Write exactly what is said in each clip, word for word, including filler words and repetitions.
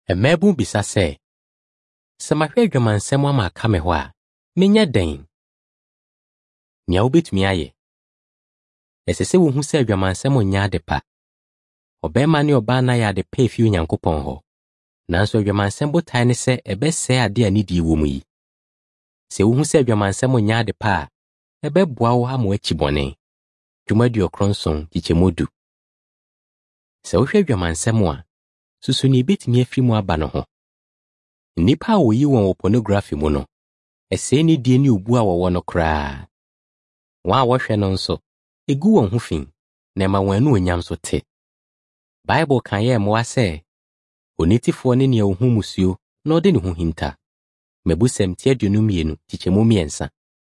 Emebu bisa se. Samahwe adwamansɛm ama aka me hɔ a, menya den. Nya wobetumi aye. Ɛsɛ sɛ wohu sɛ adwamansɛm nya ade pa. Ɔbɛma ne ɔbaa na yɛ ade pa efi Onyankopɔn hɔ. Nanso adwamansɛm botae ne sɛ ɛbɛsɛe ade a ne die wɔ mu yi. Sɛ wohu sɛ adwamansɛm nya ade pa a, ɛbɛboa wo ama akyi bɔne. Dwumadi ɔkronson kyikyɛmu du. Sɛ wohwɛ adwamansɛm a, susu ne ebetumi afi mu aba no ho. Nnipa a woyi wɔn wɔ pornography mu no, ɛsɛe ne die ne obu a wɔwɔ no koraa. Wɔn a wɔhwɛ no nso, egu wɔn ho fi, na ɛma wɔn anu onyam so te. Bible kan yɛ mmoa sɛ, onitifoɔ ne nea ohu musuo na ɔde ne ho hinta. Mabusɛm ti aduonu mmienu kyikyɛmu mmiɛnsa.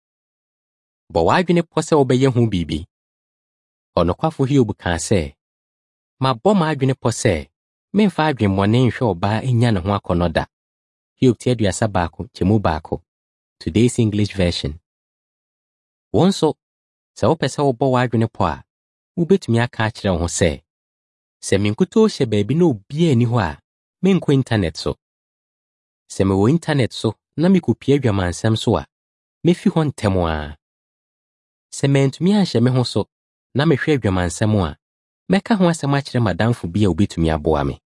Bɔ w'adwene pɔ sɛ wobɛyɛ ho biribi. Ɔnokwafo Hiob kaa sɛ, mabɔ m'adwene pɔ sɛ, memfa adwemmɔne nhwɛ ɔbaa enya ne ho akɔnnɔ da. Hiob ti aduasa baako kyɛmu baako. Today's English Version. Wɔn nso, sɛ wopɛ sɛ wobɔ w'adwene pɔ a, wobetumi aka akyerɛ wo ho sɛ, sɛ menkutoo hyɛ baabi na obiara ni hɔ a, menkɔ internet so. Sɛ mewɔ internet so na mekopie adwamansɛm so a, mefi hɔ ntɛm a. Sɛ mantumi anhyɛ me ho so na mehwɛ adwamansɛm a, mɛka ho asɛm akyerɛ madamfo bi a obetumi aboa me.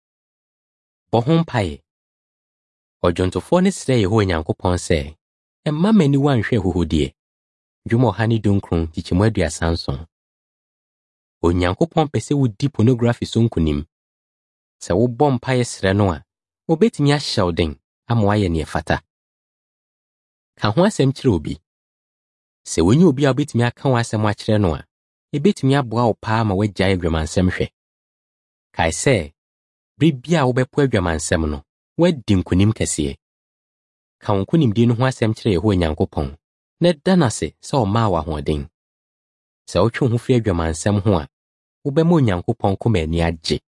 Bɔ ho mpae. Ɔdwontofoɔ ne srɛ Yehowa Nyankopɔn sɛ, ɛmma m'ani wanhwɛ ahuhudeɛ. Dwuma ɔha ne dunkron kyikyɛmu aduasa nson. Onyankopɔn pɛ sɛ wodi pornography so nkonim. Sɛ wobɔ mpae srɛ no a, obetumi ahyɛ wo den ama woayɛ nea ɛfata. Ka ho asɛm kyerɛ obi. Sɛ wonye obi a obetumi aka ho asɛm akyerɛ no a, ebetumi aboa wo paa ma wagyae adwamansɛm hwɛ. Kae sɛ, bere bi a wobɛpo adwamansɛm no, woadi nkonim kɛseɛ. Ka wo nkonimdi no ho asɛm kyerɛ Yehowa Nyankopɔn, na da n'ase sɛ ɔmaa wo ahoɔden. Sɛ wotwe ho firi adwamansɛm ho a, wobɛma Onyankopɔn koma ani agye.